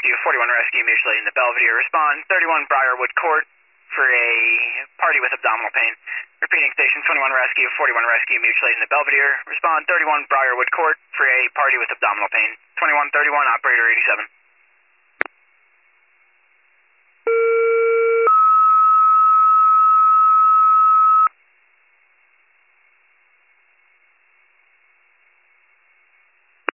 Rescue, 41 Rescue, mutual aid in the Belvedere. Respond 31 Briarwood Court for a party with abdominal pain. Repeating station 21 Rescue, 41 Rescue, mutual aid in the Belvedere. Respond 31 Briarwood Court for a party with abdominal pain. 2131, operator 87.